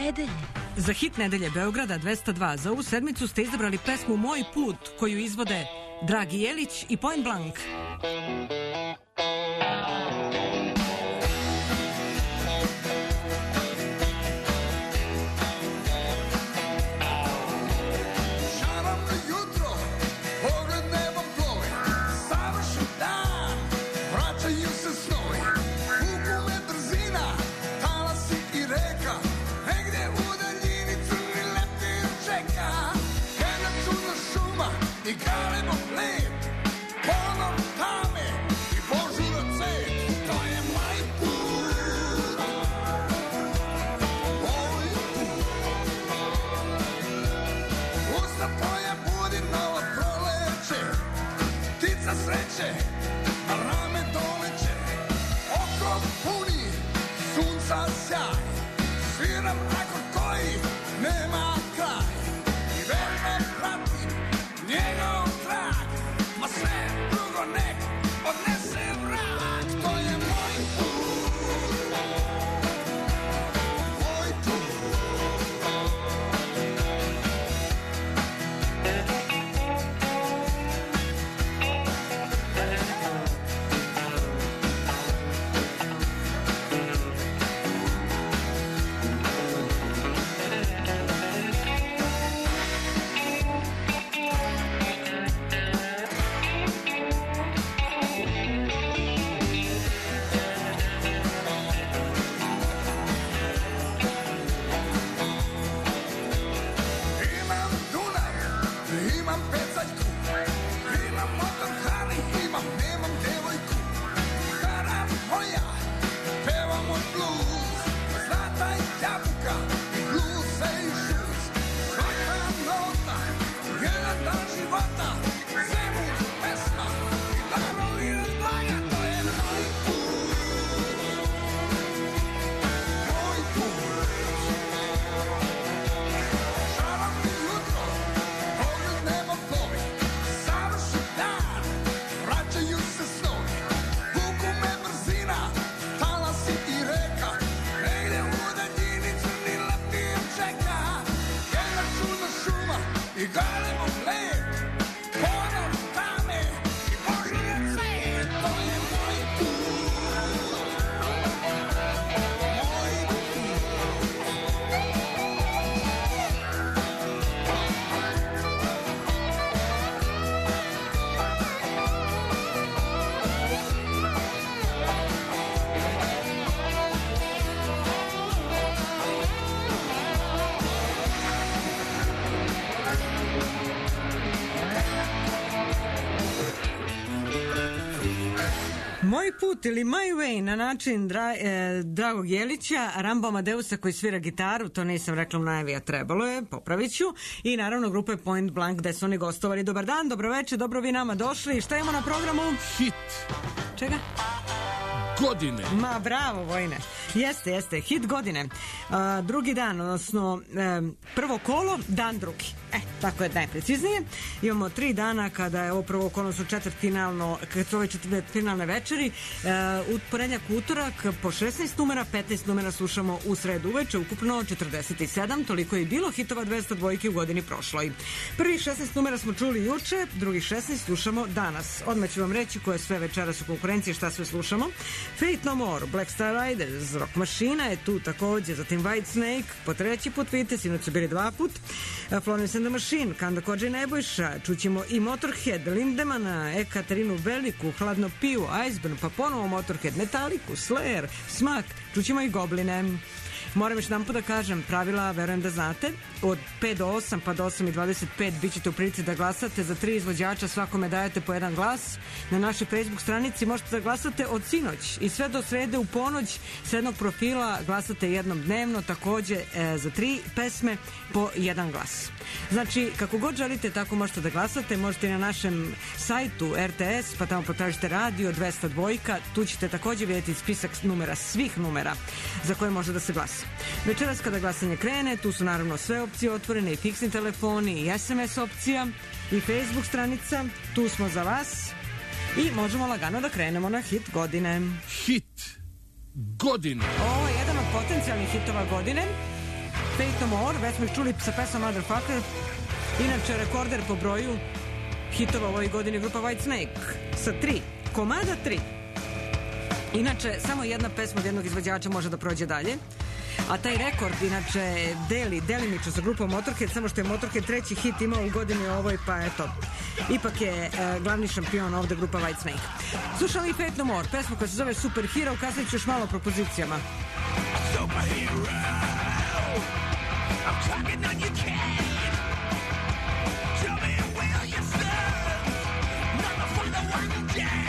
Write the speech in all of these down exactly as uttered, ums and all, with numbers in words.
nedelje. Za hit nedelje Beograda dvesta dva za ovu sedmicu ste izabrali pesmu Moj put koju izvode Dragi Jelić i Point Blank. I galimo lep, ponor tame I božura cvet, to je moj put. Moj put. Usta tvoja budi novo proleće, ptica sreće, na rame doleće, oko puni sunca sjaj, sviram akord koji nema kraj I verno pratim njegov trak, ma sve drugo nek odnese vrak, to je moj put, moj put. Moj put ili My Way na način dra, e, Dragog Jelića, Rambo Amadeusa koji svira gitaru, to nisam rekla u najavi, a trebalo je, popravit ću, i naravno grupe Point Blank gde su oni gostovali. Dobar dan, dobro večer, dobro vi nama došli. Šta imamo na programu? Hit. Čega? Godine. Ma bravo Vojne. Jeste, jeste, hit godine. Uh, drugi dan, odnosno um, prvo kolo, dan drugi. E, tako je najpreciznije. Imamo tri dana kada je ovo prvo kolo, odnosno četvrtfinalno, kad su ove četvrtfinalne večeri, uh, u ponedeljak, utorak po šesnaest numera, petnaest numera slušamo u sredu uveče, ukupno četrdeset sedam, toliko je bilo hitova dvesta dvojke u godini prošloj. Prvi šesnaest numera smo čuli juče, drugi šesnaest slušamo danas. Odmah ću vam reći koje sve večeras u konkurenciji, šta sve slušamo. Fate No More, Black Star Riders, Rock Machina je tu također, zatim White Snake, po treći put vidite, sinoć su bili dva put, Florence and the Machine, Kanda Kodža i Nebojša, čućemo i Motorhead, Lindemana, Ekaterinu Veliku, Hladno pivo, Iceburn, pa ponovo Motorhead, Metaliku, Slayer, Smak, čućemo i Gobline. Moram još jedan put da kažem, pravila verujem da znate, od pet do osam pa do osam i dvadeset pet bit ćete u prilici da glasate za tri izvođača, svakome dajete po jedan glas. Na našoj Facebook stranici možete da glasate od sinoć i sve do srede u ponoć s jednog profila glasate jednom dnevno, takođe e, za tri pesme po jedan glas. Znači, kako god želite, tako možete da glasate, možete i na našem sajtu R T S, pa tamo potražite radio dvesta dva, tu ćete takođe vidjeti spisak numera, svih numera za koje može da se glasa. Večeras kada glasanje krene, tu su naravno sve opcije otvorene, i fiksni telefoni, i S M S opcija, i Facebook stranica, tu smo za vas i možemo lagano da krenemo na hit godine. Hit godine. Ovo je jedan od potencijalnih hitova godine. Fate No More, već smo ih čuli sa pesmom Motherfucker. Inače, rekorder po broju hitova u ovoj godini grupa Whitesnake sa tri, komada tri. Inače, samo jedna pesma od jednog izvođača može da prođe dalje, a taj rekord inače deli, delimično sa grupom Motorhead, samo što je Motorhead treći hit imao u godini ovoj, pa eto, ipak je e, glavni šampion ovde grupa Whitesnake. Slušamo i Fate No More, pesma koja se zove Superhero, kasnije ću još malo o propozicijama. Superhero, I'm talking on your cage. Tell me will you serve? Never for the one day.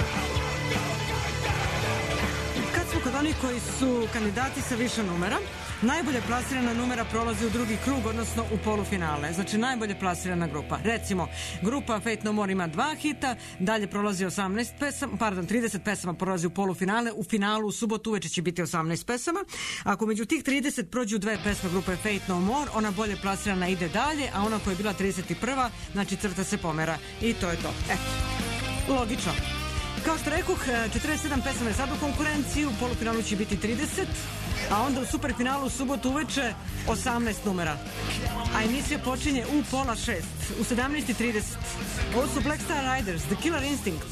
oni koji su kandidati sa više numera. najbolje plasirana numera prolazi u drugi krug, odnosno u polufinale. Znači najbolje plasirana grupa. Recimo, grupa Faith No More ima dva hita, dalje prolazi osamnaest pesama, pardon, trideset pesama prolazi u polufinale, u finalu u subotu uveče će biti osamnaest pesama. Ako među tih trideset prođu dve pesme grupe Faith No More, ona bolje plasirana ide dalje, a ona koja je bila trideset prva, znači crta se pomera. I to je to. Eto. Logično. Kao što rekoh, četrdeset sedam pesama je sad u konkurenciji, u polufinalu će biti trideset, a onda u superfinalu u subotu uveče osamnaest numera. A emisija počinje u pola šest, u sedamnaest i trideset. Ovo su Black Star Riders, The Killer Instinct.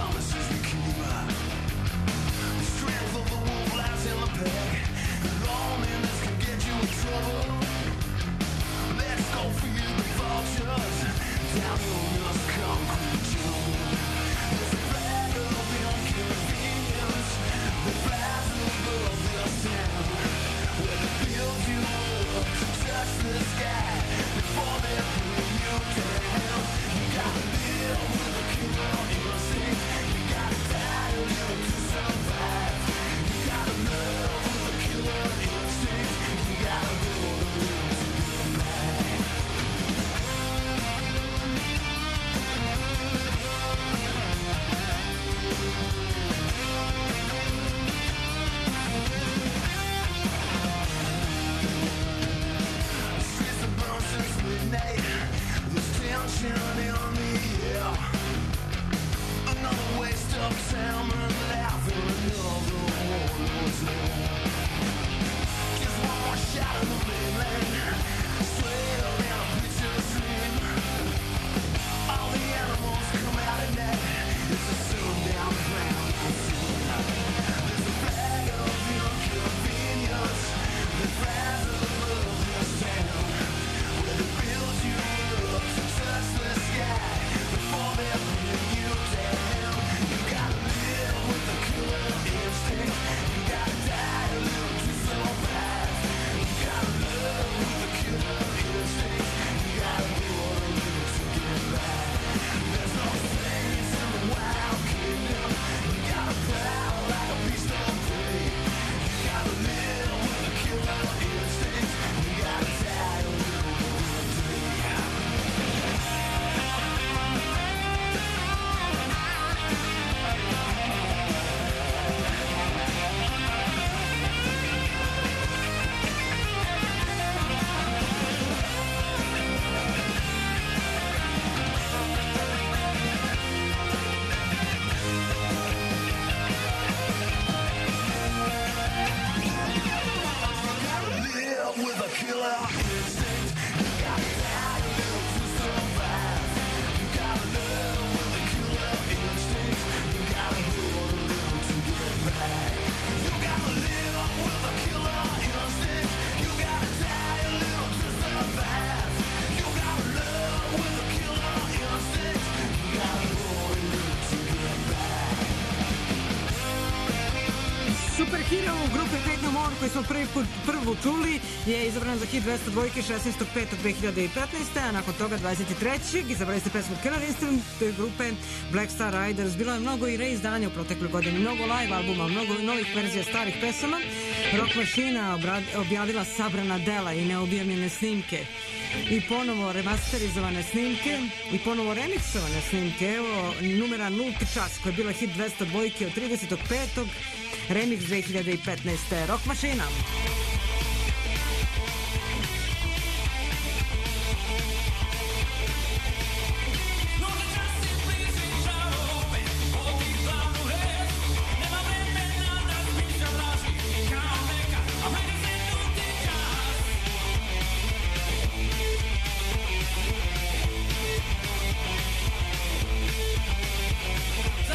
koji smo prvi put prvu čuli je izabran za hit dvesta dvojke šesnaestog petog dve hiljade petnaeste. a nakon toga dvadeset trećeg izabrali ste pesmu Killer Instinct grupe Black Star Riders. Bilo je mnogo i reizdanja u protekloj godini, mnogo live albuma, mnogo novih verzija starih pesama. Rock Machine objavila sabrana dela i neobjavljene snimke i ponovo remasterizovane snimke i ponovo remiksovane snimke. Evo numera Nulti čas koja je bila hit dvesta dvojke od tridesetog petog remix dve hiljade petnaeste. Rock Machine.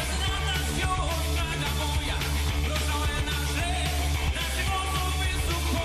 Support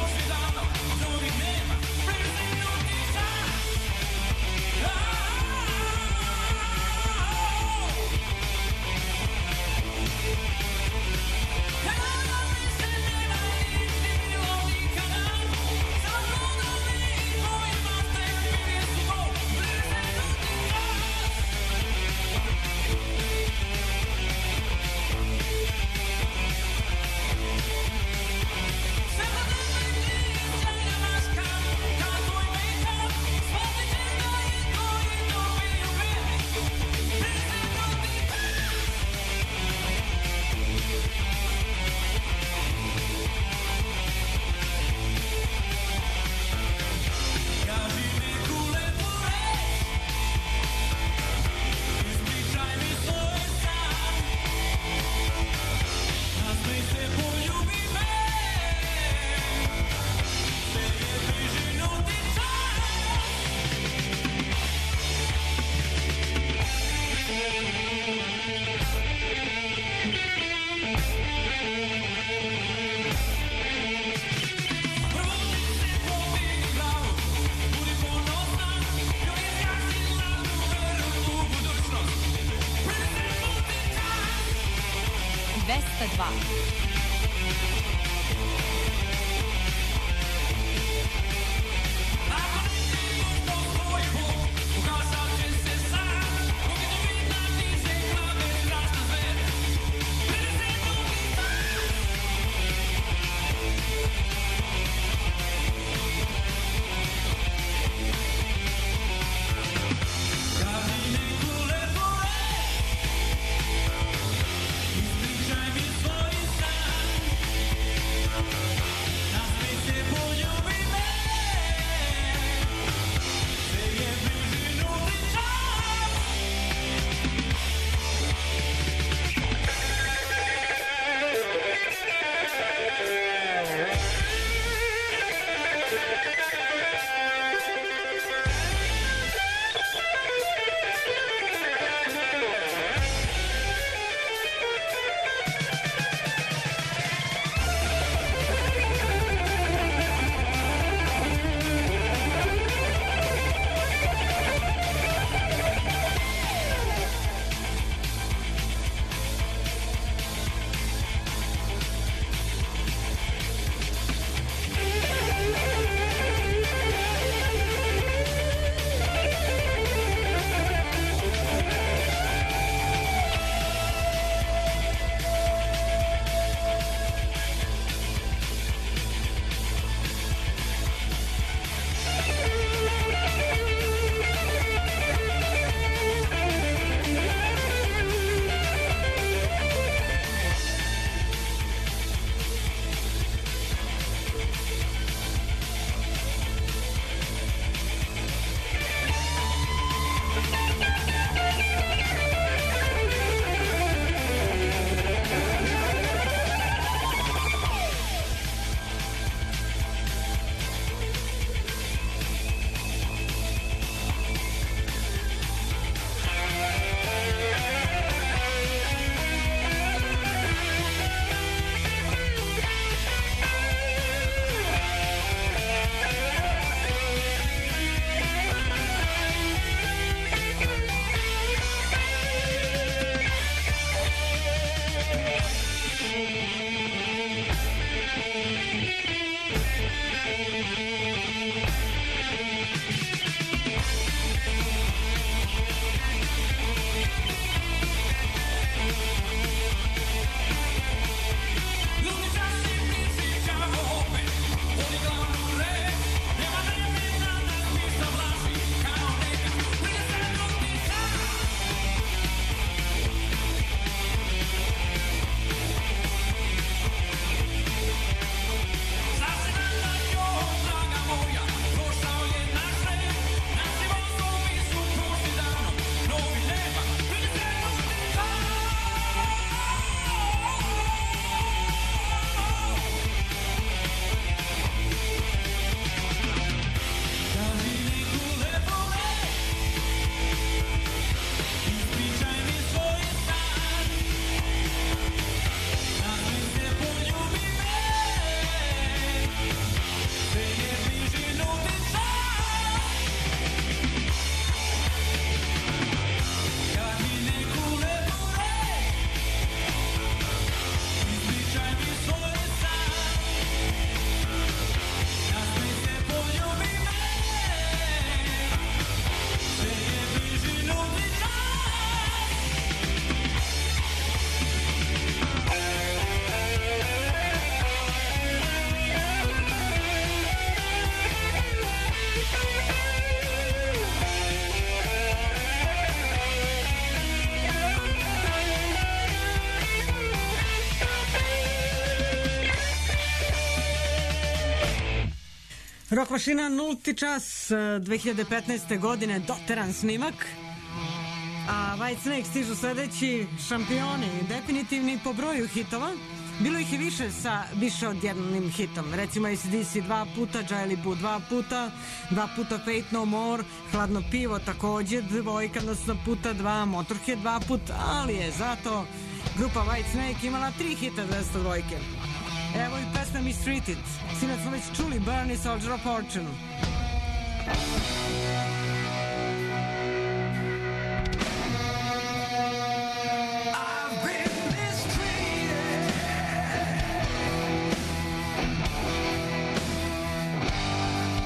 dva. Rock mašina nulti čas dve hiljade petnaeste. godine, doteran snimak. A Whitesnake stižu sledeći šampioni, definitivni po broju hitova. Bilo ih je više sa više od jednim hitom. Recimo A C D C dva puta, Jilly Boo dva puta, dva puta Fate No More, Hladno pivo takođe dvojka, odnosno puta dva, Motorhead dva puta, ali je zato grupa Whitesnake imala tri hita dvesta dvojke. Evo i pesma Mistreated. Sinac smo već čuli Bernie Soldier of Fortune. I've been mistreated.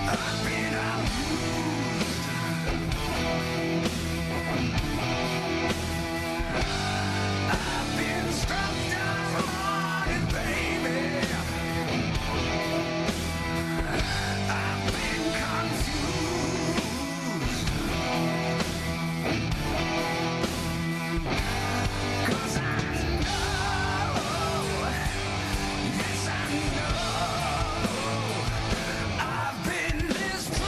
I've been this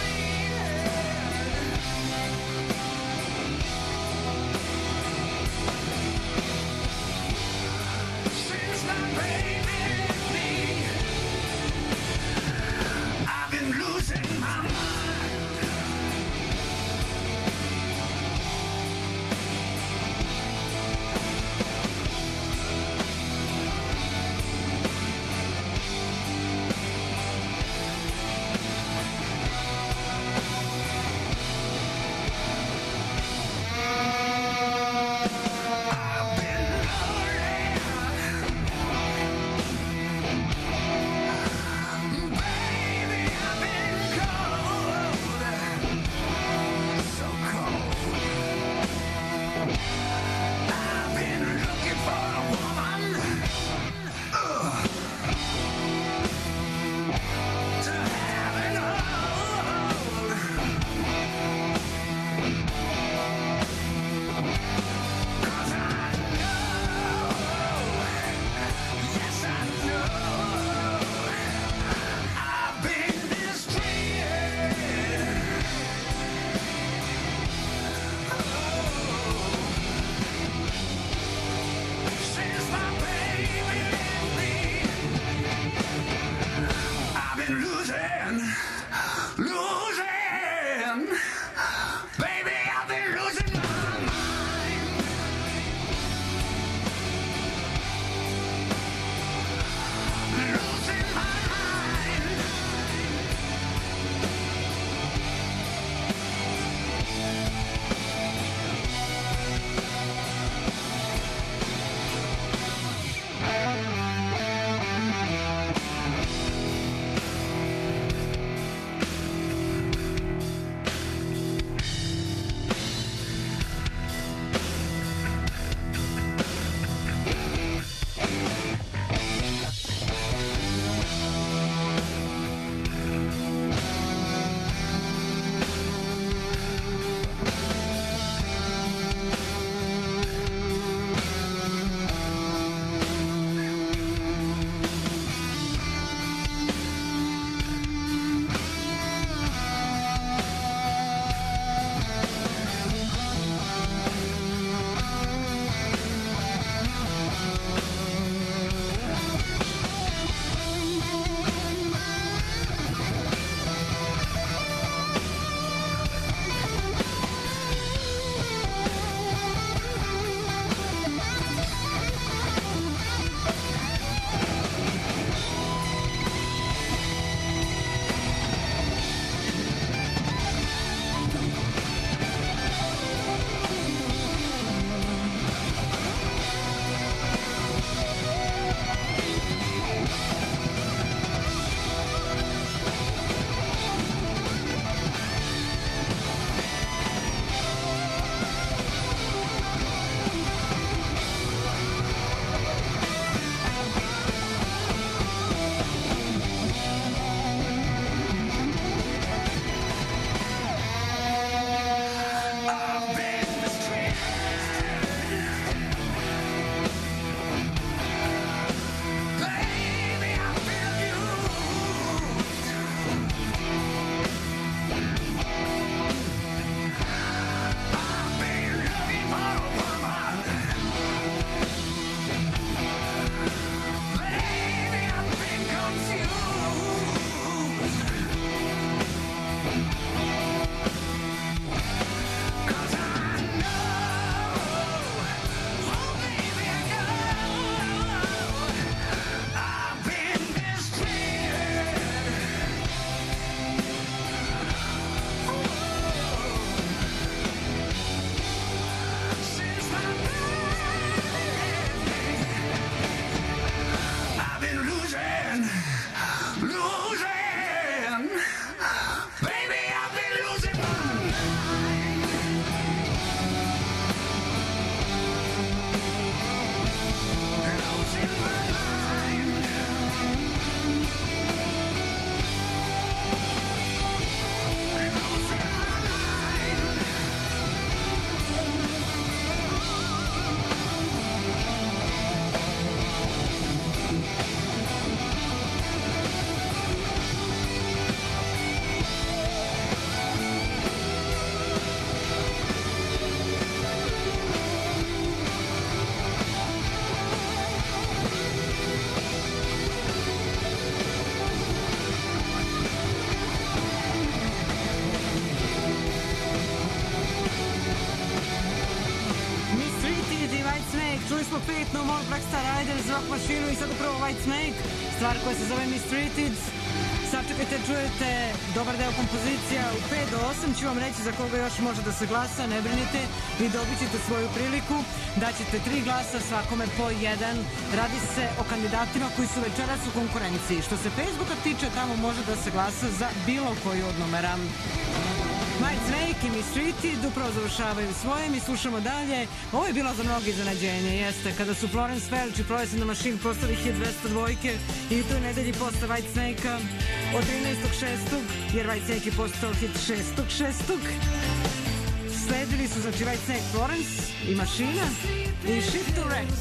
smo pet No More Black Star Riders, Rock Mašinu i sad upravo White Snake, stvar koja se zove Mistreated. Sačekajte, čujete dobar deo kompozicija. U pet do osam ću vam reći za koga još može da se glasa, ne brinite, vi dobit ćete svoju priliku, daćete tri glasa, svakome po jedan. Radi se o kandidatima koji su večeras u konkurenciji. Što se Facebooka tiče, tamo može da se glasa za bilo koju od numera. White Snake i Mistreated upravo završavaju svoje, mi slušamo dalje. Ovo je bilo za mnogo iznenađenje, jeste, kada su Florence Welch i Progressive The Machine postali hit dvesta dvojke i u toj nedelji posle White Snake-a od trinaestog šestog jer White Snake je postao hit šestog šestog Sledili su, znači, White Snake, Florence i Mašina i Shift to Wreck.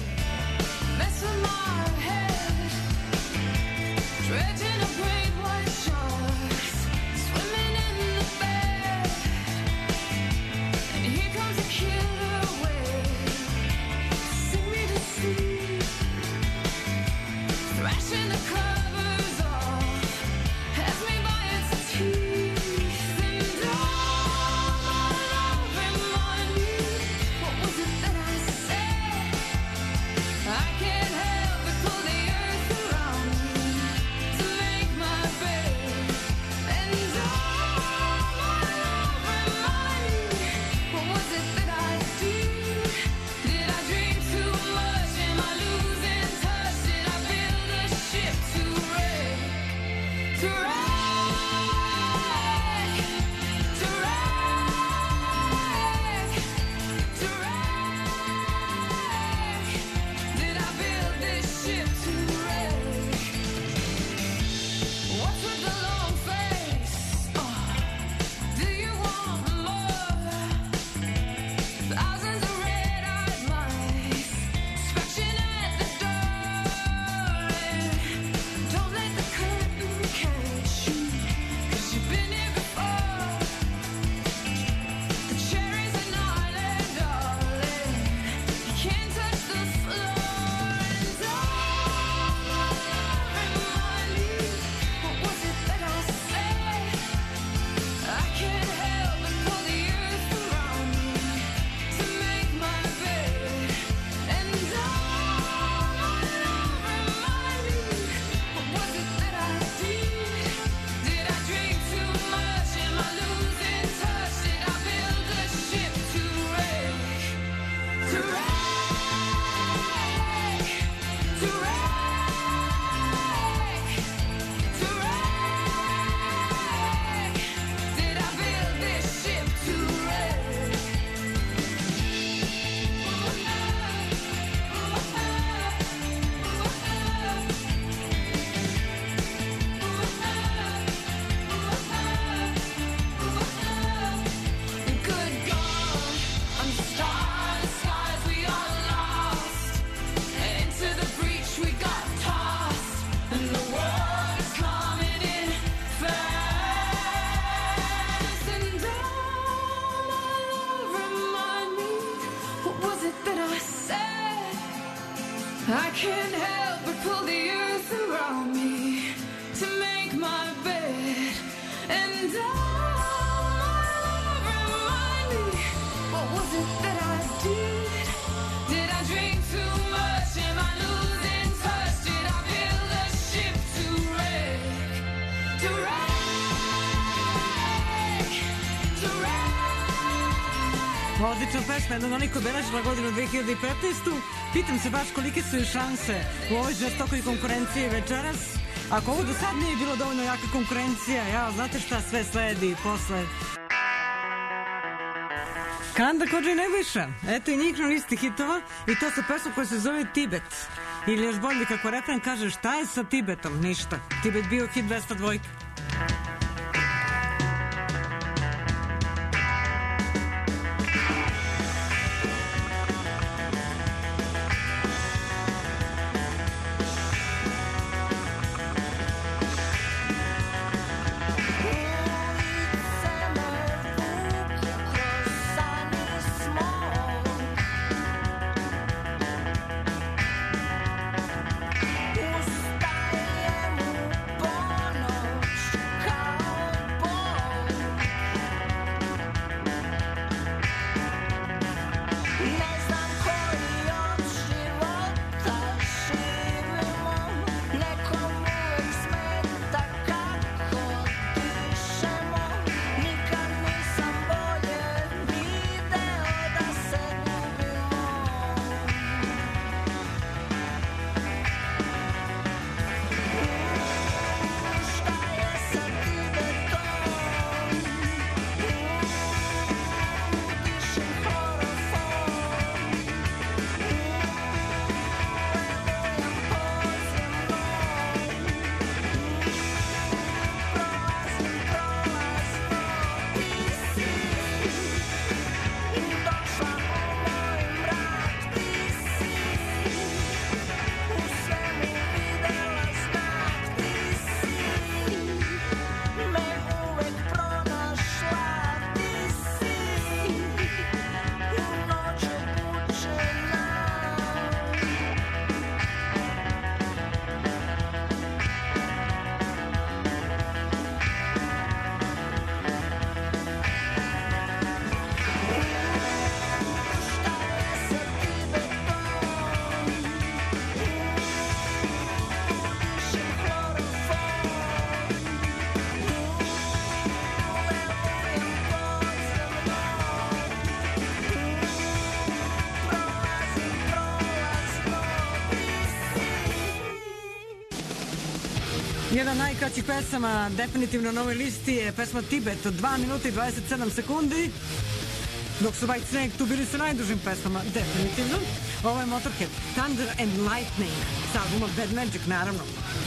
Dredging a great white sharks, swimming in the bay, and here comes a killer wave, sing me to sleep, thrashing the covers off, has me by its teeth, and all my love remind me, what was it that I said? I can't help but pull the earth around me to make my bed, and all my love remind me, what was it that I did? Did I dream too much? Am I losing touch? Did I build a ship to wreck? To wreck, to wreck, to wreck. Did I build this ship to wreck? What's with the long face? Oh, do you want more? Thousands of red-eyed mice scratching at the door. Don't let the curtain catch you, 'cause you've been here before. The cherries are island, darling. You can't touch the floor. And all my love remind me, what was it that I said? I can't help but pull the earth around me to make my bed, and all my love remind me, what was it that I did? Did I drink too much? Am I losing touch? Did I build a ship to wreck? To wreck, to wreck, to wreck. Did I build this ship to wreck? Good God, on starry skies we are lost, and into the breach we got tossed, and the water's coming in fast, and all my love remind me, what was it that I said? I can't help but pull the earth around me to make my bed, and all my love remind me, what was it that I did? Did I drink too much? Am I losing touch? Did I build a ship to wreck? To wreck, to wreck. Odlična pesma, jedna od onih koja obeležila godinu dve hiljade petnaestu. Pitam se baš kolike su i šanse u ovoj žestokoj konkurenciji večeras. Ako ovo do sad nije bilo dovoljno jaka konkurencija, ja, znate šta sve sledi posle. Kanda Kodža i Nebojša, eto i njih na listi hitova, i to sa pesmom koja se zove Tibet. Ili još bolje kako refren kaže, šta je sa Tibetom? Ništa. Tibet bio hit dvesta dvojke. Ustajemo ponoć Jedna od najkraćih pesama definitivno na ovoj listi je pesma Tibet od dva minuta i dvadeset sedam sekundi, dok su White Snake tu bili sa najdužim pesmama, definitivno. Ovo je Motorhead, Thunder and Lightning, sa albuma Bad Magic, naravno.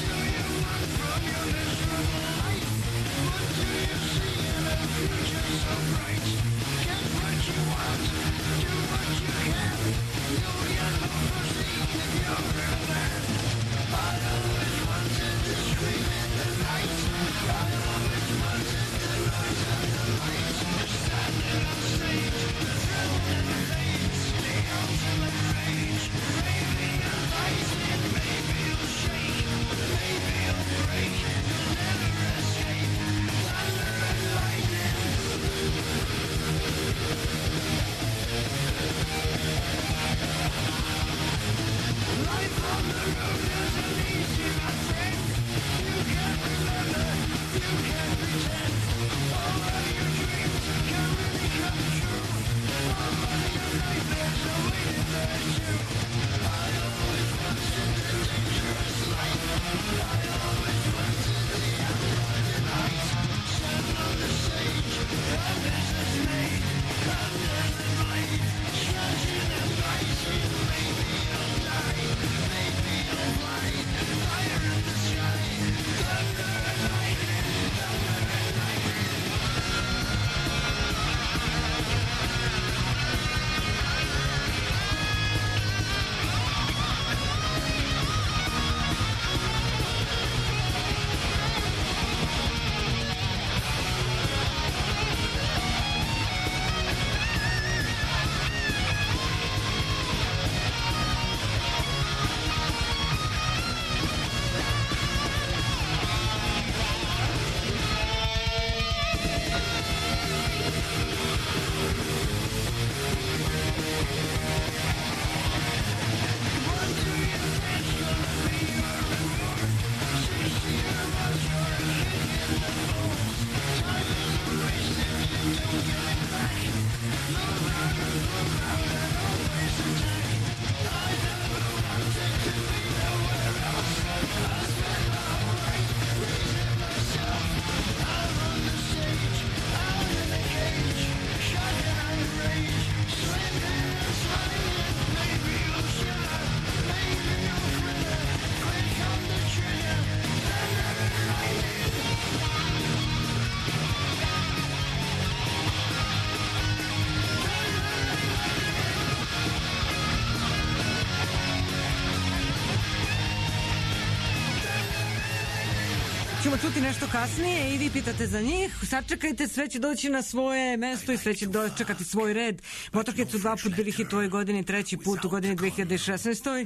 Ćemo čuti nešto kasnije i vi pitate za njih. Sačekajte, sve će doći na svoje mesto i sve će dočekati svoj red. Motorhead su dva put bili hit u ovoj godini, treći put u godini dve hiljade šesnaestoj.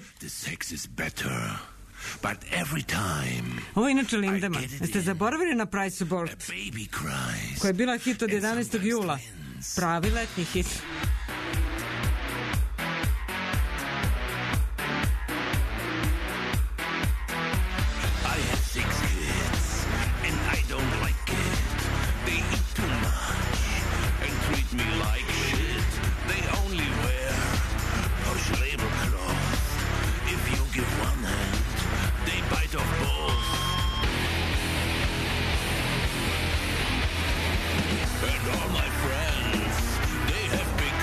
But every time Ovo je inače Lindemann. Jeste zaboravili na Price Abort, koja je bila hit od jedanaestog jula. Pravi letni hit. And all my friends, they have big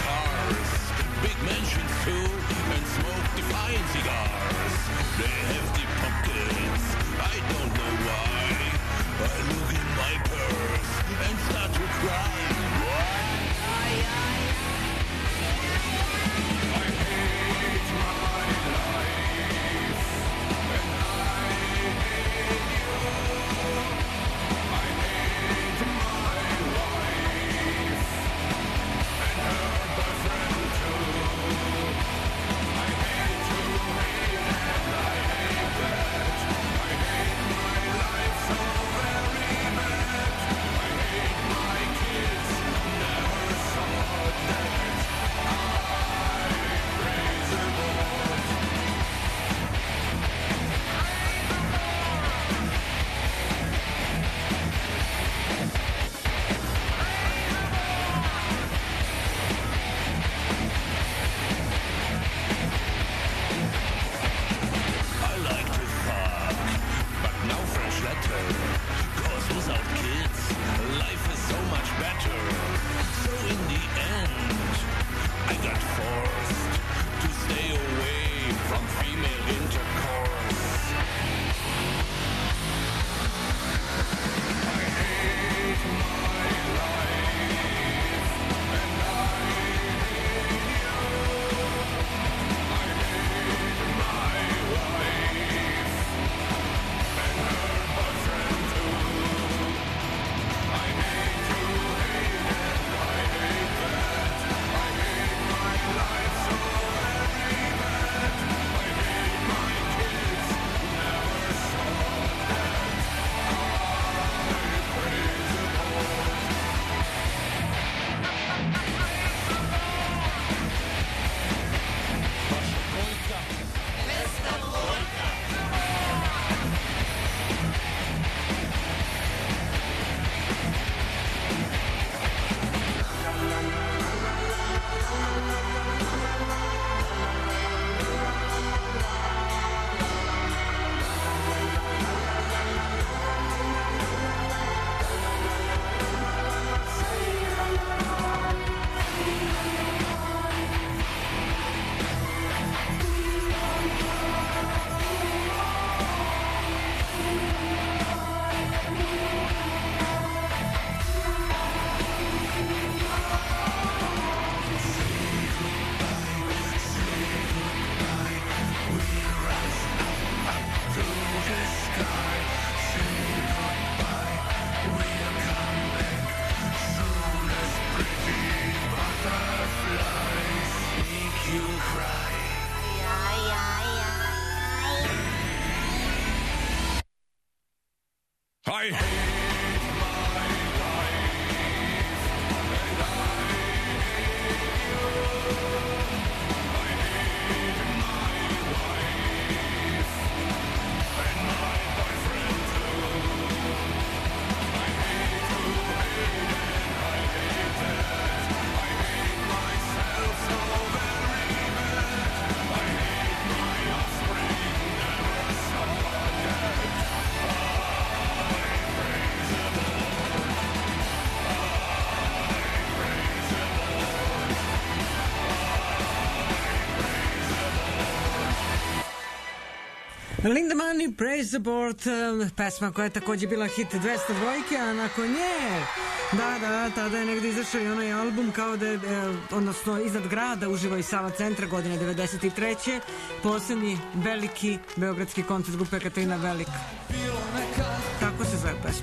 Linda Money, Praise the Board, pesma koja je također bila hit dvesta dvojke, a nakon nje, da, da, tada je negdje izašao i onaj album kao da je, odnosno Iznad grada uživo i Sava centra godine devedeset treće Poslednji veliki beogradski koncert grupe Katarina Velika. Tako se zove pesma.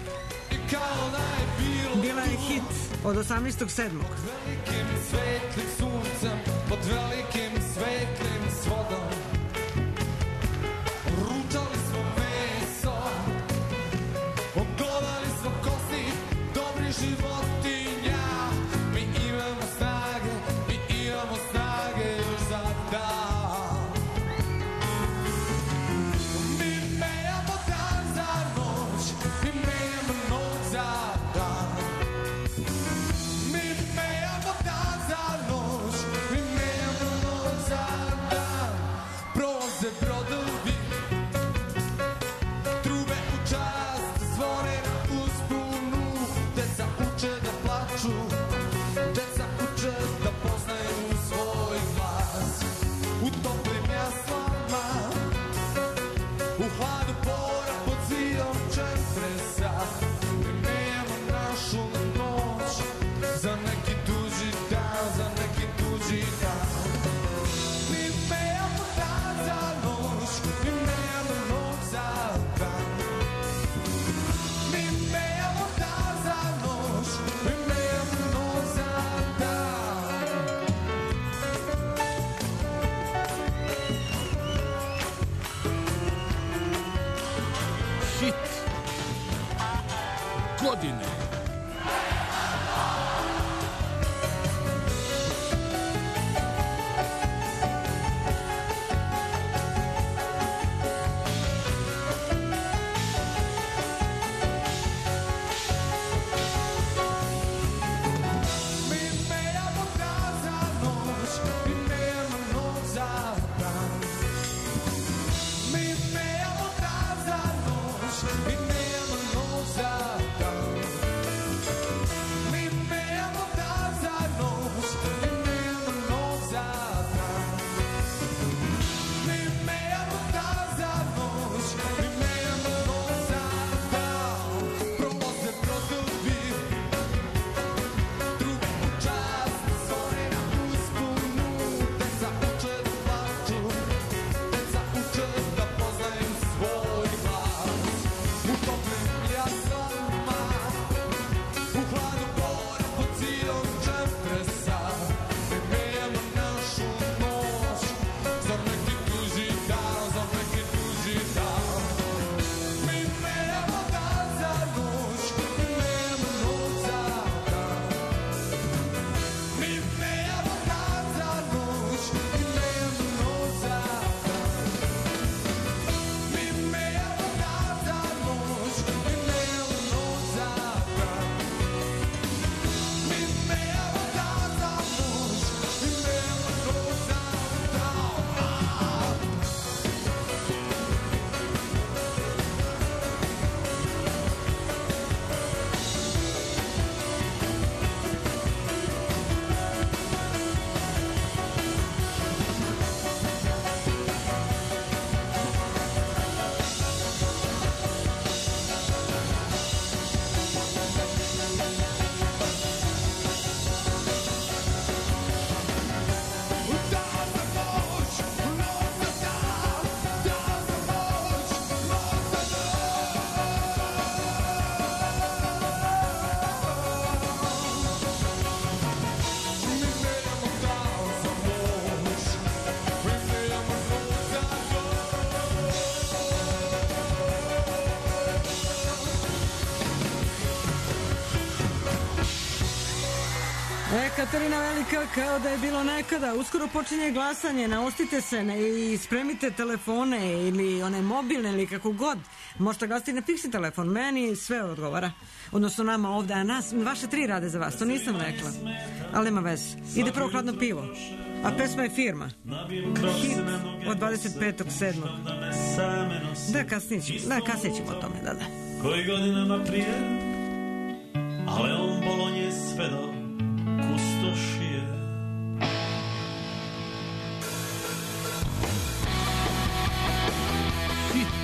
Bila je hit od osamnaestog sedmog Velikim svetlim suncem, pod velikim svetlim svodom ručali smo meso, ogledali smo kosti dobrih životinja. Mi imamo snage, mi imamo snage još za dan. Mi menjamo dan za noć, mi menjamo noć za dan. Mi menjamo dan za noć, mi menjamo noć za dan. Prolaze brodovi, trube u čast, zvone na uspunu. Deca uče da plaču, deca uče da poznaju svoj glas. U toplim jaslama, u hladu pora pod zidom čempresa. Mi menjamo našu noć za neki tuđi dan, za neki tuđi dan. Mi menjamo dan za noć, mi menjamo noć za dan. Mi menjamo dan za noć, mi menjamo noć za dan. Hit godine. Mi menjamo dan za noć, mi menjamo noć za dan. Mi menjamo dan za noć, mi menjamo noć za dan. Mi menjamo dan za noć, mi menjamo noć za dan. Mi menjamo dan za noć, mi menjamo noć za dan. Prolaze brodovi, trube u čast, zvone na uspunu. Deca uče da plaču, deca uče da poznaju svoj glas. U toplim jaslama, u hladu pora pod zidom čempresa. Mi menjamo našu noć za neki tuđi dan, za neki tuđi dan. Mi menjamo dan za noć, mi menjamo noć za dan. Mi menjamo dan za noć, mi menjamo noć za dan. Mi menjamo dan za noć, mi menjamo noć za dan. Mi menjamo dan za noć, mi menjamo noć za dan. Dan za noć, noć za dan. Dan za noć, noć za dan. Mi menjamo dan za noć, mi menjamo noć za E, Katarina Velika, kao da je bilo nekada. Uskoro počinje glasanje, naostite se ne, i spremite telefone ili one mobilne ili kako god. Možete glasiti na fiksi telefon, meni sve odgovara. Odnosno nama ovde, a nas, vaše tri rade za vas, to nisam rekla. Ali nema veze. Ide prvo Hladno pivo, a pesma je Firma. Hit od dvadeset petog sedmog Da, kasnije ćemo, da, kasnije ćemo o tome, da, da. Koji godinama prije, ale on Bolonje svedok kustošije. Hit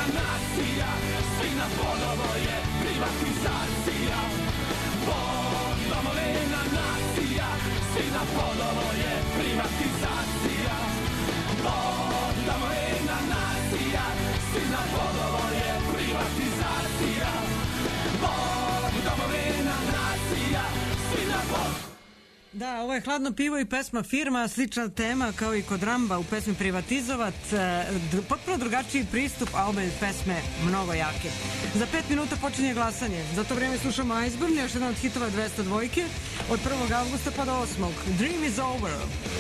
nacija, svi na ponovo je privatizacija. Bog, domovina nacija, svi na ponovo je privatizacija. Bog, domovina nacija, svi na ponovo je privatizacija. Bog, domovina nacija, svi na ponovo. Da, ovo je Hladno pivo i pesma Firma, slična tema kao i kod Ramba u pesmi Privatizovat, d- potpuno drugačiji pristup, a obe pesme mnogo jake. Za pet minuta počinje glasanje, za to vrijeme slušamo Iceburn, još jedan od hitova dvesta dva od prvog avgusta pa do osmog Dream is over.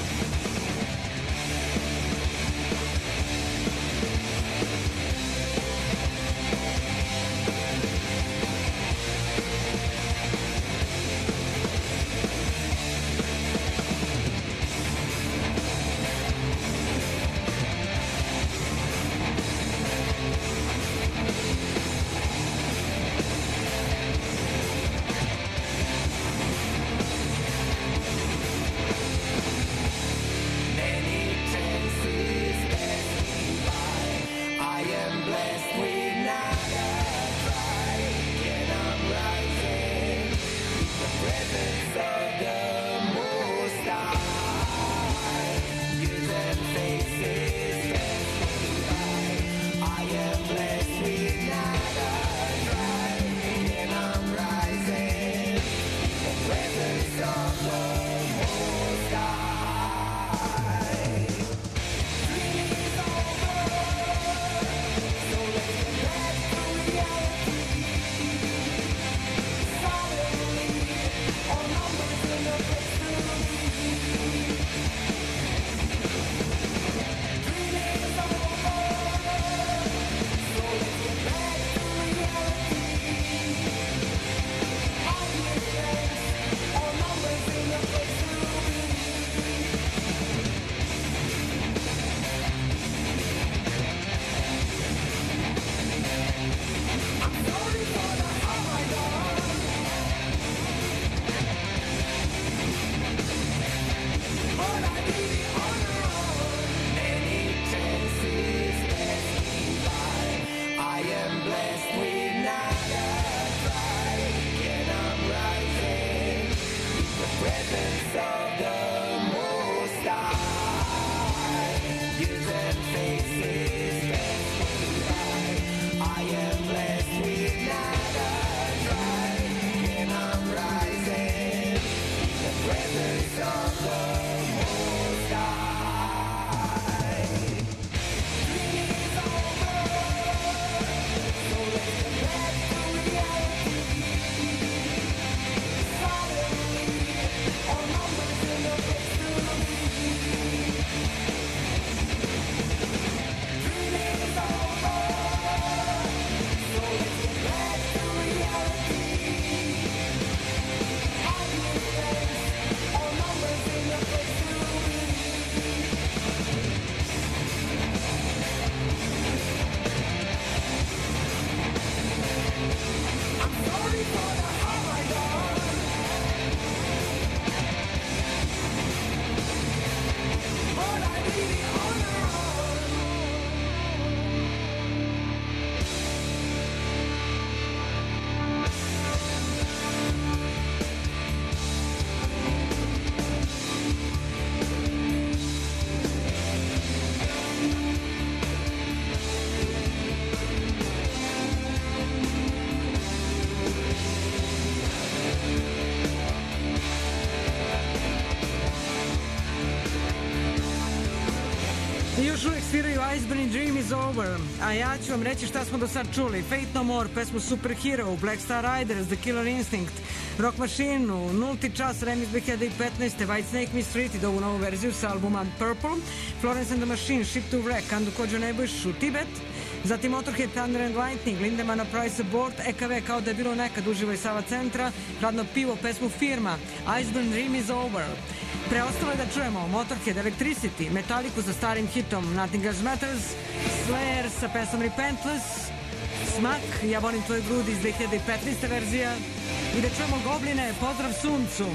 Još uvijek sviraju Iceburn i Dream is over, a ja ću vam reći šta smo do sad čuli. Fate No More, pesmu Superhero, Black Star Riders, The Killer Instinct, Rock Machine, Nulti čas, remix dve hiljade petnaeste, White Snake Mistreated, ovu novu verziju sa albuma Purple, Florence and the Machine, Ship to Wreck, Andu Kođo Nebojšu, Tibet, zatim Motorhead, Thunder and Lightning, Lindemana, Price Abort, E K V kao da je bilo nekad, uživo iz Sava centra, Hladno pivo, pesmu Firma, Iceburn, Dream is over. Preostalo je da čujemo Motorhead, Electricity, Metallicu sa starim hitom Nothing Else Matters, Slayer sa pesmom Repentless, Smak, Ja volim tvoje grudi iz dve hiljade petnaeste verzija i da čujemo Gobline, Pozdrav suncu.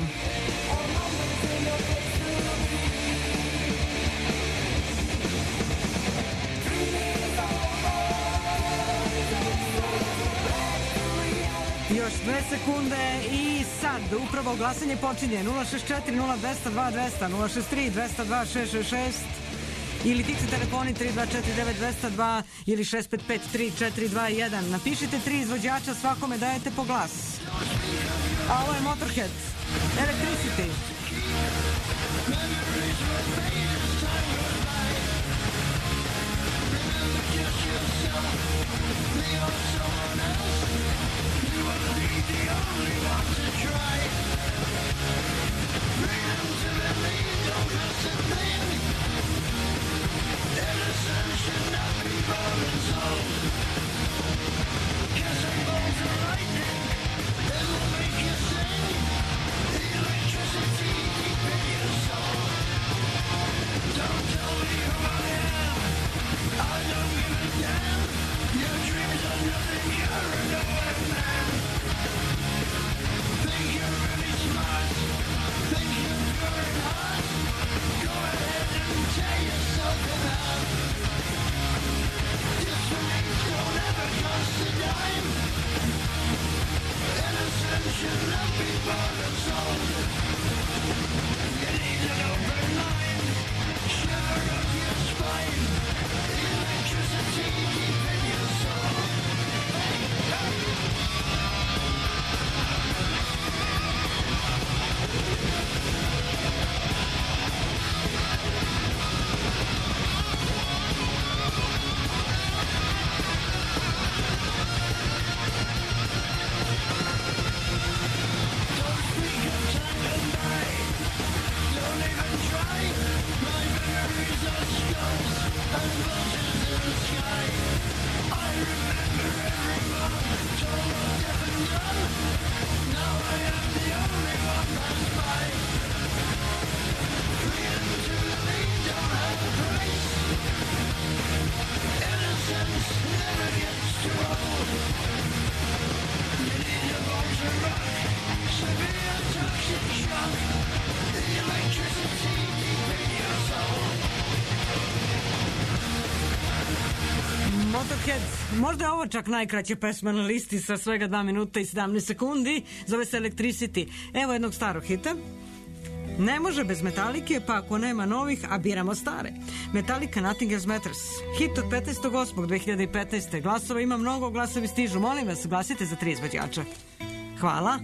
Još dve sekunde i sad upravo glasanje počinje. Nula šest četiri nula dva dva dva nula šest tri dva nula dva šest šest šest ili fiksni telefoni tri dva četiri devet dva nula dva ili šest pet pet tri četiri dva jedan. Napišite tri izvođača, svakome dajete po glas. A ovo je Motorhead, Electricity. Možda je ovo čak najkraća pesma na listi sa svega dva minuta i sedamnaest sekundi. Zove se Electricity. Evo jednog starog hita. Ne može bez Metalike, pa ako nema novih, a biramo stare. Metallica Nothing Else Matters. Hit od petnaestog osmog dve hiljade petnaeste. Glasova ima mnogo, glasovi stižu. Molim vas, glasite za tri izvođača. Hvala.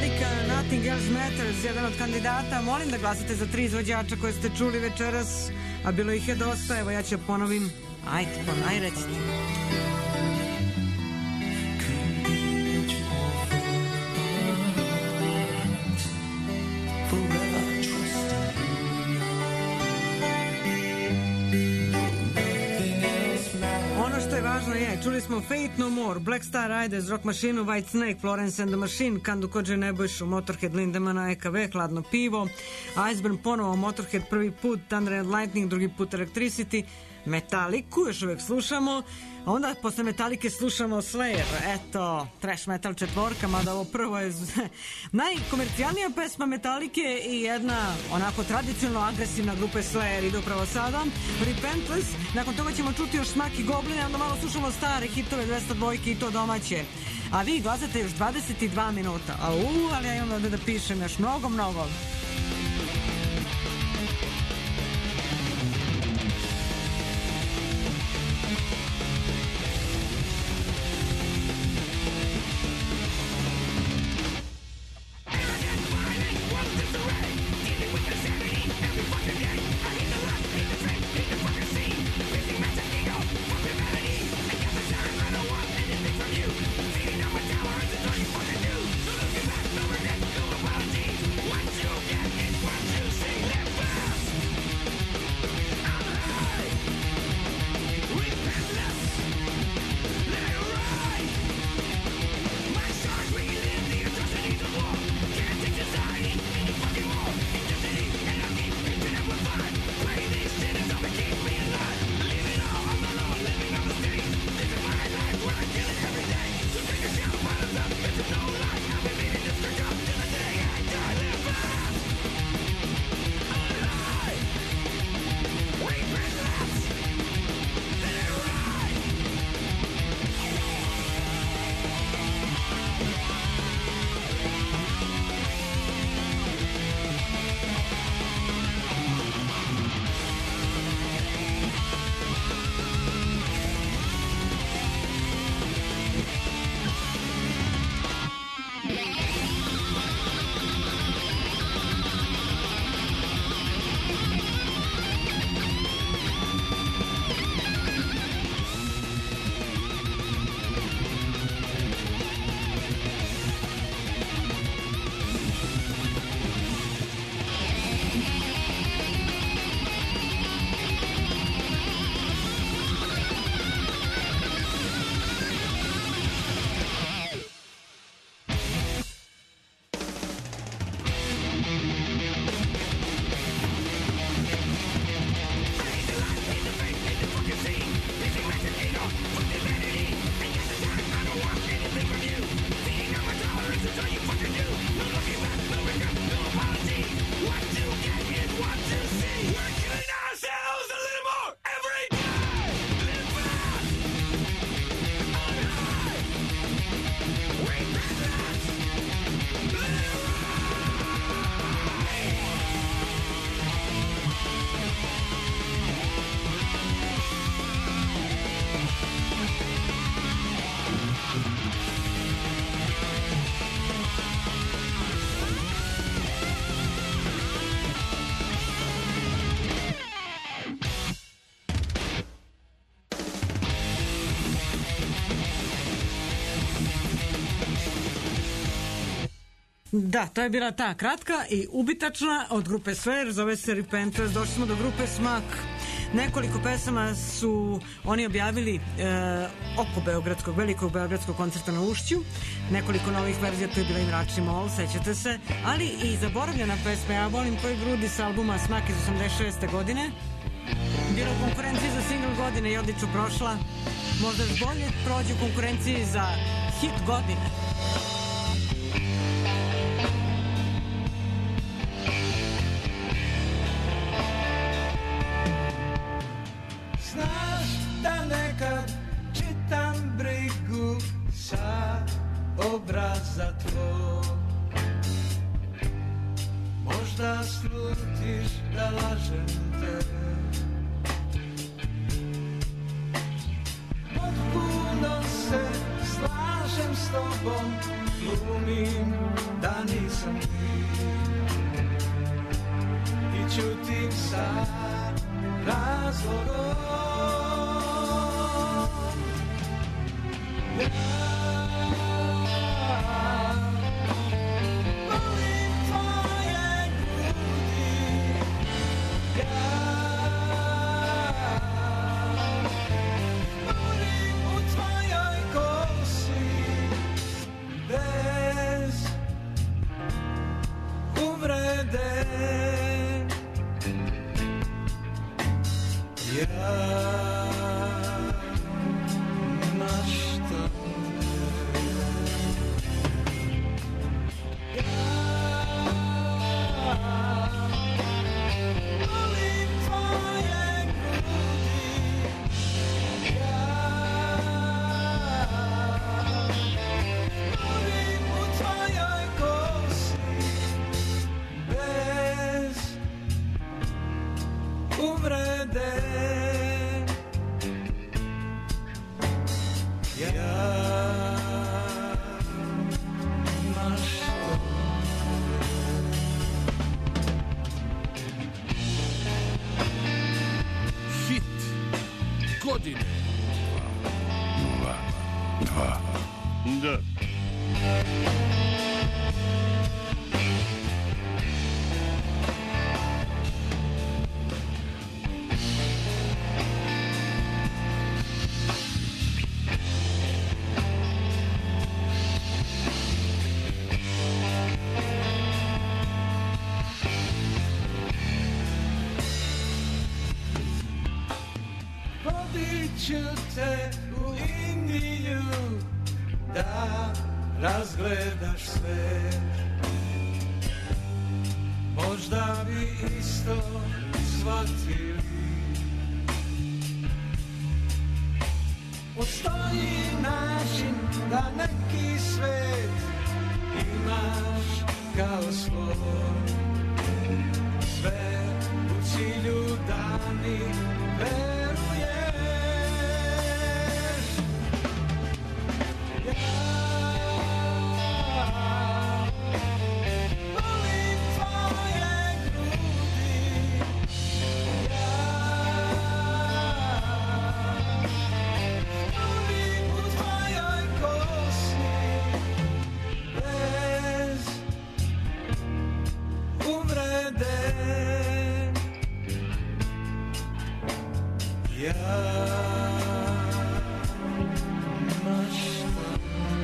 Metallica, Nothing Else Matters, jedan od kandidata. Molim da glasate za tri izvođača koje ste čuli večeras, a bilo ih je dosta. Evo ja ću ponovim. Ajde, ponaj recite. Važno je, čuli smo Fate No More, Black Star Riders, Rock Machine, White Snake, Florence and the Machine, Kandu Kođe Nebojšu, Motorhead, Lindemana, E K V, Hladno pivo, Iceburn ponovo, Motorhead prvi put, Thunder and Lightning drugi put, Electricity, Metaliku još uvijek slušamo, a onda posle Metalike slušamo Slayer, eto, trash metal četvorka, mada ovo prvo je najkomercijalnija pesma Metalike i jedna onako tradicionalno agresivna grupa Slayer ide upravo sada, Repentless, nakon toga ćemo čuti još Smak i Gobline, onda malo slušamo stare hitove dvesta dvojke i to domaće, a vi glasate još dvadeset dva minuta, a u, ali ja imam ovdje da pišem još mnogo, mnogo. Da, to je bila ta kratka i ubitačna od grupe Slayer, zove se Repentless. Došli smo do grupe Smak. Nekoliko pesama su oni objavili e, oko Beogradskog, velikog Beogradskog koncerta na Ušću. Nekoliko novih verzija, to je bila i Mračni mol, sećate se. Ali i zaboravljena pesma, ja volim tvoj grudi s albuma Smak iz osamdeset šeste godine. Bila u konkurenciji za single godine i odlično prošla. Možda još bolje prođe u konkurenciji za hit godine. Obraza tvoj, možda slutiš da lažem te, potpuno se slažem s tobom, glumim da nisam kriv i ćutim sa razlogom. Ja volim tvoje grudi, ja volim u tvojoj kosi bez uvrede. Ja maštam te. Ja volim tvoje grudi, ja volim u tvojoj kosi bez uvrede. Hit godine. Da. Vodit ću te u Indiju da razgledaš sve. Možda bi isto shvatili. Postoji način da neki svet imaš kao svoj. Sve u cilju da mi veruješ. Volim tvoje grudi, ja volim u tvojoj kosi bez uvrede. Ja maštam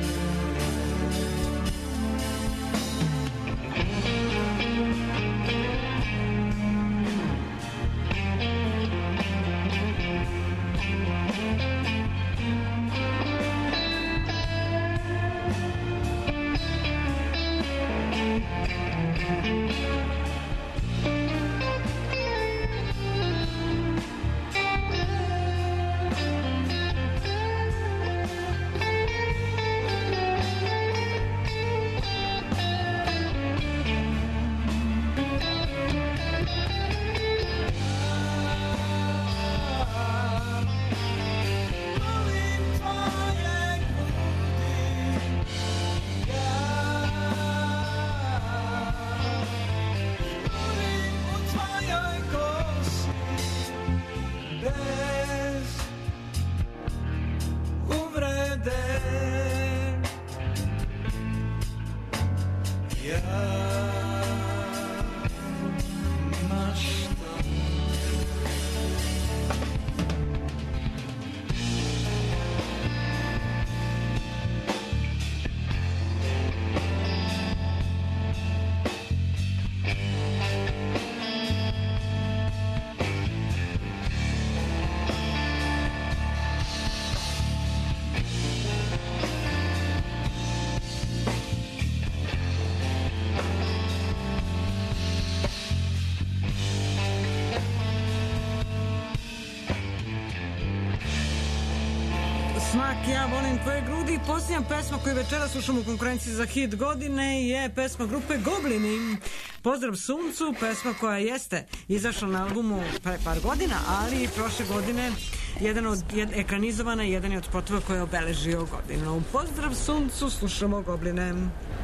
Smak, ja volim tvoje grudi. Posljednja pesma koju večera slušamo u konkurenciji za hit godine je pesma grupe Goblini. Pozdrav suncu, pesma koja jeste izašla na albumu pre par godina, ali prošle godine jedan od jed, ekranizovana i jedan je od spotova koji je obeležio godinu. Pozdrav suncu, slušamo Gobline.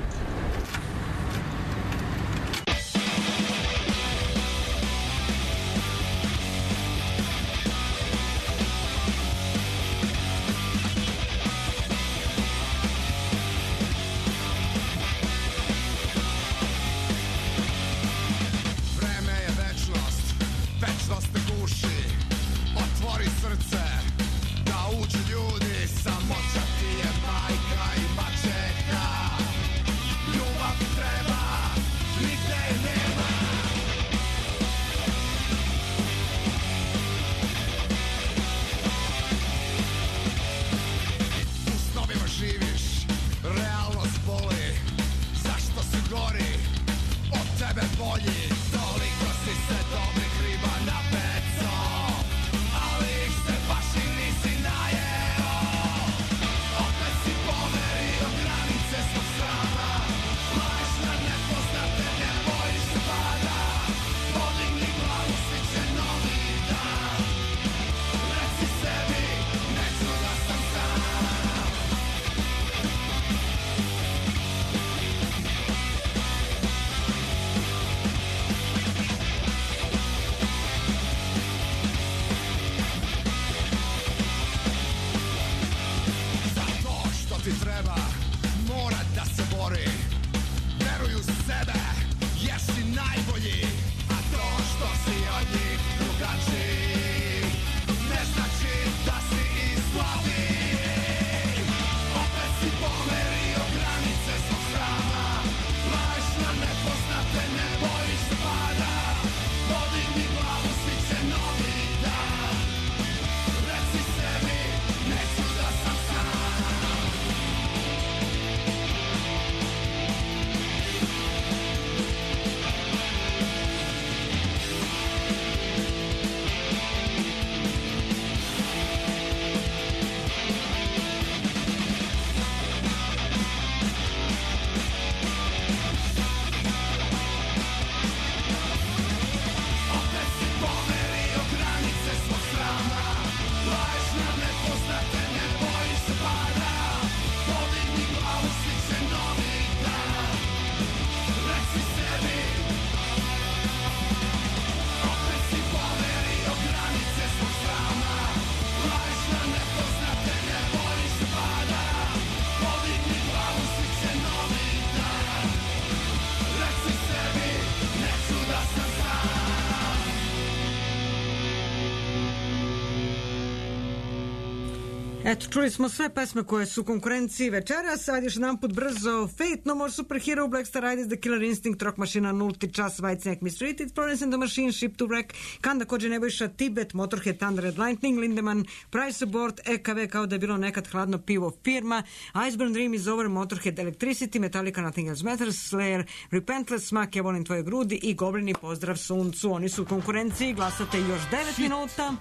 Eto, čuli smo sve pesme koje su u konkurenciji večeras. Ajde još jedan put brzo. Fate, No More Superhero, Black Star Riders, The Killer Instinct, Rock Mašina, Nulti čas, Whitesnake, Mistreated, Florence and the Machine, Ship to Wreck, Kanda Kođe Nebojša, Tibet, Motorhead, Thunder and Lightning, Lindemann, Price Abort, E K V kao da je bilo nekad hladno pivo firma, Iceburn Dream is Over, Motorhead, Electricity, Metallica, Nothing Else Matters, Slayer, Repentless, Smak, Ja volim tvoje grudi i Goblini, Pozdrav suncu. Oni su u konkurenciji, glasate još devet minuta.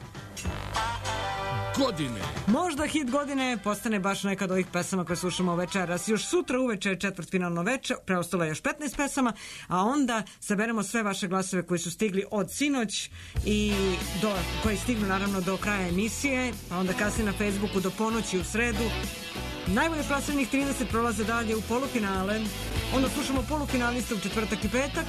Godine. Možda hit godine postane baš neka od ovih pesama koje slušamo večeras. Još sutra uveče je četvrtfinalno veče, preostalo je još petnaest pesama, a onda saberemo sve vaše glasove koji su stigli od sinoć i do, koji stignu naravno do kraja emisije, a onda kasnije na Facebooku do ponoći u sredu. Najbolje plasiranih trideset prolaze dalje u polufinale, onda slušamo polufinaliste u četvrtak i petak.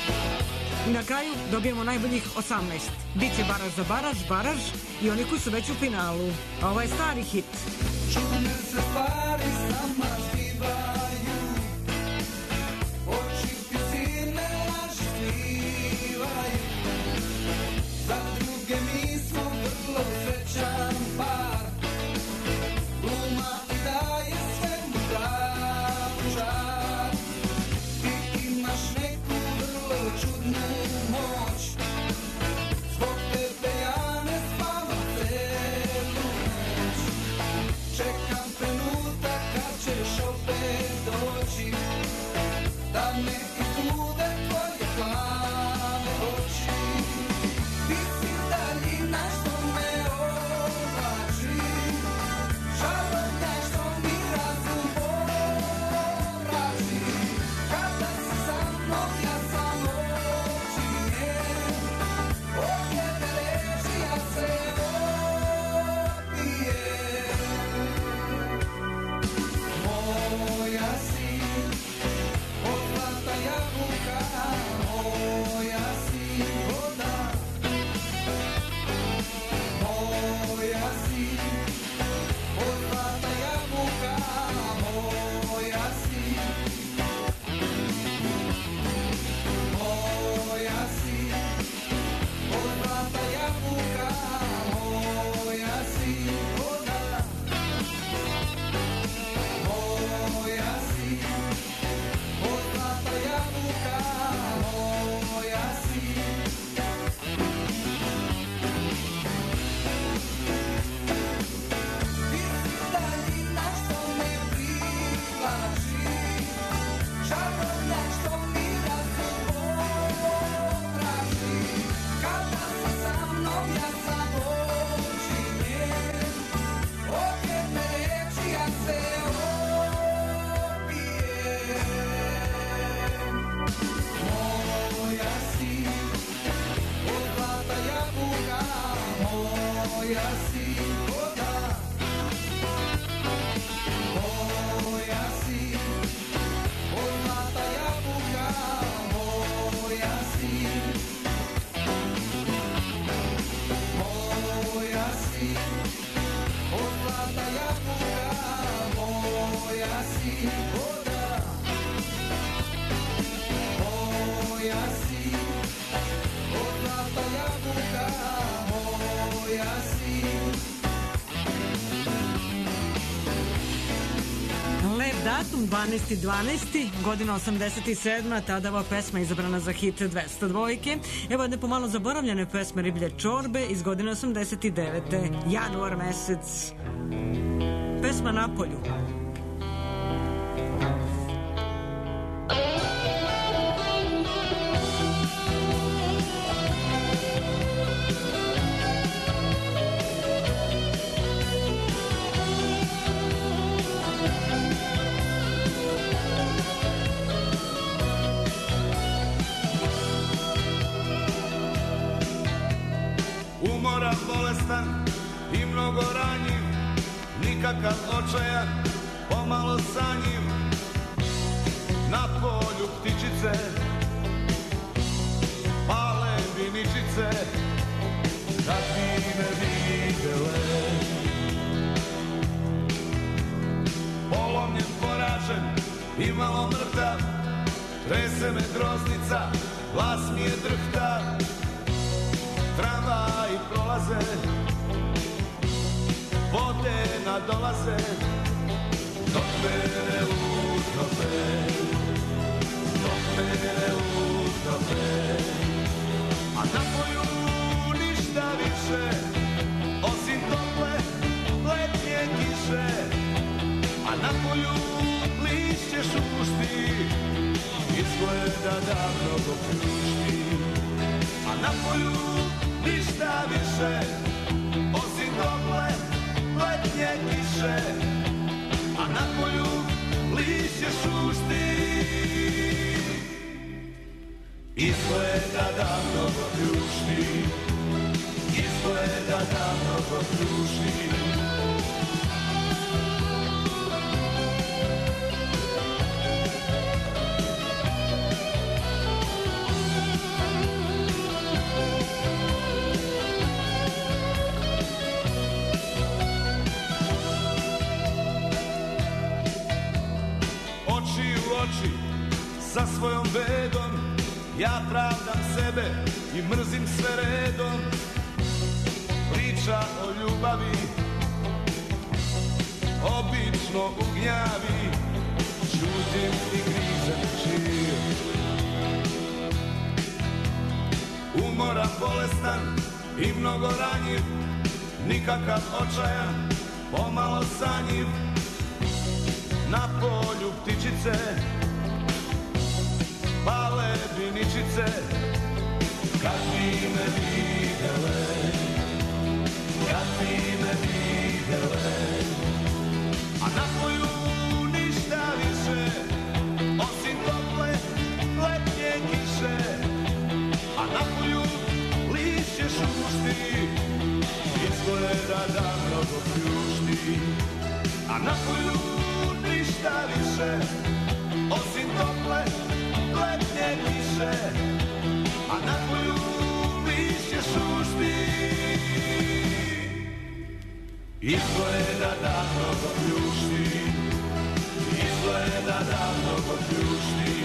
I na kraju dobijemo najboljih osamnaest. Biće baraž za baraž, baraž i oni koji su već u finalu. A ovo je stari hit. Čudne se stvari sama zbivaju, oči pisine laži skrivaju, za druge mi smo vrlo srećan par, gluma i daje svemu pravu žar, ti imaš neku vrlo čudnu moć, zbog tebe ja ne spavam celu noć, čekam trenutak dvanaesti dvanaesti godina osamdeset sedma tada ova pesma izabrana za hit dvesta dvojke. Evo jedne pomalo zaboravljene pesme Riblje čorbe iz godine osamdeset devete januar mesec. Pesma Napolju. Umoran, bolestan i mnogo ranjiv, nikakav očajan, pomalo sanjiv. Na polju ptičice pale viničice, kad bi me videle. Polomljen, poražen i malo mrtav, trese me groznica, glas mi je drhtav. Tramvaji prolaze, vode nadolaze, dok mene utope, dok mene utope. A na polju ništa više, osim tople letnje kiše. A na polju lišće šušti, izgleda da mnogo pljušti. A na polju ništa više, osim tople letnje kiše. A na polju lišće šušti, izgleda da mnogo pljušti, izgleda da mnogo pljušti. Oči sa svojom bedom, ja pravdam sebe i mrzim sve redom. Priča o ljubavi obično u gnjavi, čutim i grizem čir. Umoran, bolestan i mnogo ranjiv, nikakav očajan, pomalo sanjiv. Na polju ptičice pale viničice, kad bi me videle, kad bi me videle. A na polju ništa više, osim tople letnje kiše. A na polju lišće šušti, izgleda da mnogo pljušti. A na polju ništa više, osim tople letnje kiše. A na polju lišće šušti, izgleda da mnogo pljušti, izgleda da mnogo pljušti.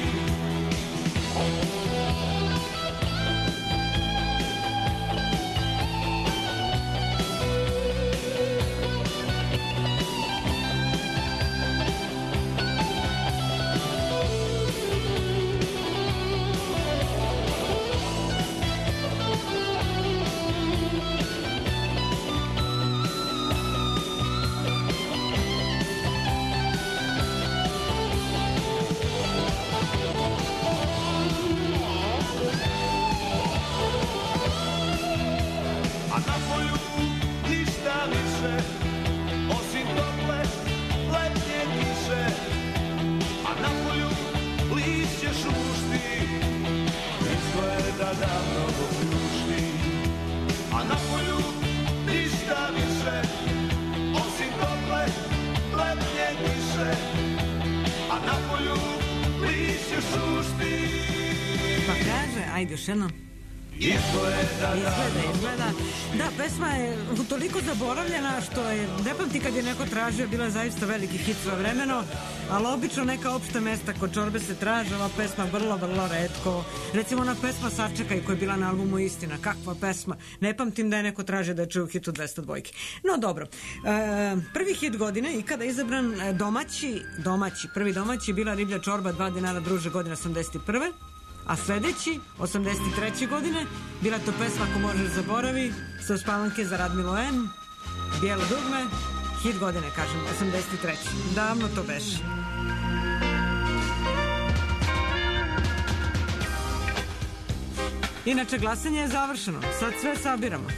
Ajde još jedno. Izgleda, izgleda. Da, pesma je toliko zaboravljena što je, ne pamti kad je neko tražio, bila je zaista veliki hit svojevremeno, ali obično neka opšta mesta kod čorbe se traže, ova pesma vrlo, vrlo retko. Recimo ona pesma Sačekaj koja je bila na albumu Istina, kakva pesma. Ne pamtim da je neko tražio da je čuju hitu dvesta dvojke. No dobro, e, prvi hit godine ikada izabran domaći, domaći, prvi domaći bila Riblja čorba, dva dinara druže, godine osamdeset prve. A sledeći, osamdeset treće godine, bila to pesma Ako možeš zaboravi, sa uspavanke za Radmilo N, Bijelo dugme, hit godine, kažem, osamdeset treće. Davno to beše. Inače, glasanje je završeno. Sad sve sabiramo.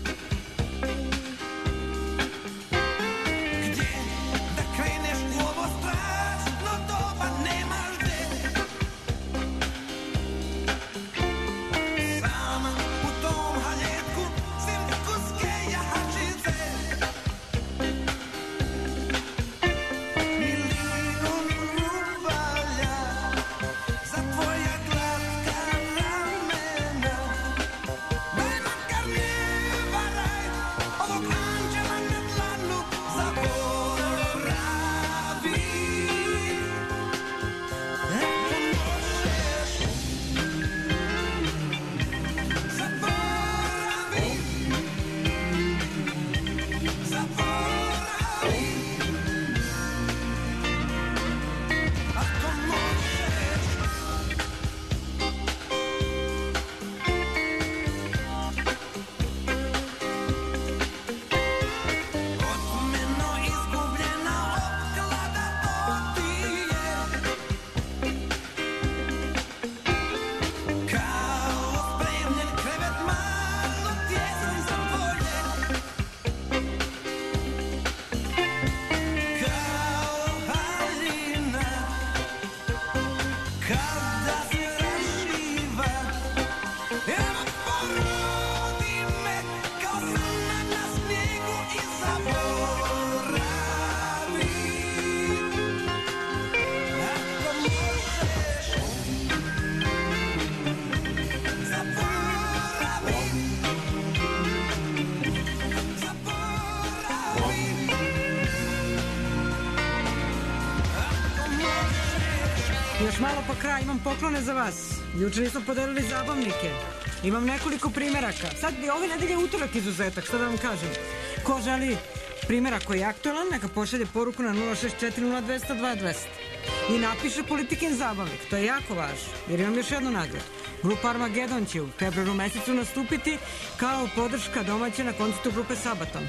Malo pa kraj, imam poklone za vas. Juče nismo podelili zabavnike. Imam nekoliko primeraka. Sad bi ove nedelje utorak izuzetak, šta da vam kažem. Ko želi primerak koji je aktualan, neka pošalje poruku na nula šest četiri nula dva nula dva dva nula i napiše Politikin zabavnik. To je jako važno, jer imam još jednu nagradu. Grupa Armagedon će u februaru mesecu nastupiti kao podrška domaće na koncertu grupe Sabaton.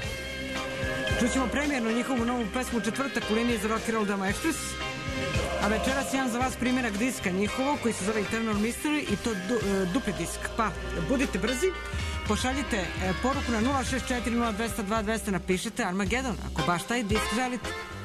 Čućemo premijerno njihovu novu pesmu u četvrtak u liniji za Rock and Roll Demo Express. A večeras imam za vas primjerak diska njihovog koji se zove Eternal Mystery i to du, uh, dupli disk. Pa, budite brzi, pošaljite uh, poruku na nula šest četiri nula dva nula dva dva nula, napišete Armageddon, ako baš taj disk želite.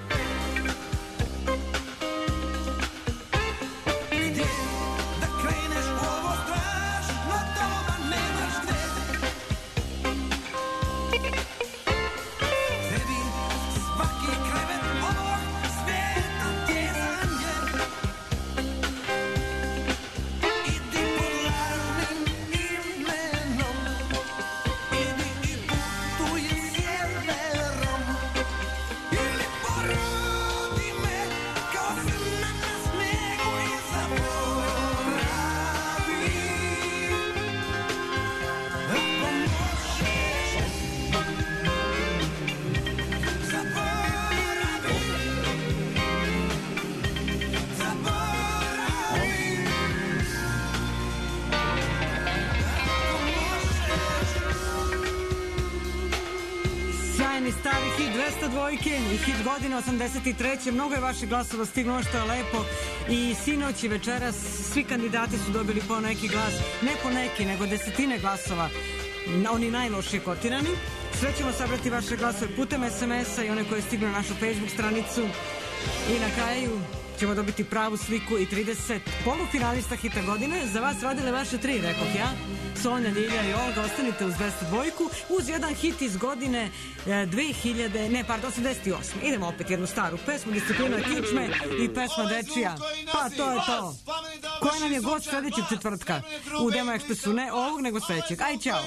Stari hit dvesta dvojke i hit godine osamdeset treće. Mnogo je vaših glasova stiglo, što je lepo. I sinoć i večeras svi kandidati su dobili po neki glas. Ne po neki, nego desetine glasova. Oni najlošiji kotirani. Sve ćemo sabrati vaše glasove putem es em es a i one koje stignu na našu Facebook stranicu. I na kraju ćemo dobiti pravu sliku i trideset polufinalista hita godine. Za vas radile vaše tri, rekoh ja. Sonja, Ljilja i Olga, ostanite uz dvesta dvojku uz jedan hit iz godine dve hiljade, ne, pardon, osamdeset osme. Idemo opet jednu staru pesmu, Disciplina kičme i pesma dečija. Pa to je to. Koja nam je gost sledećeg četvrtka? U Demo Ekspresu, ne ovog, nego sledećeg. Aj, čao.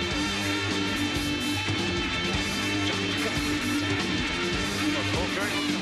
Okay.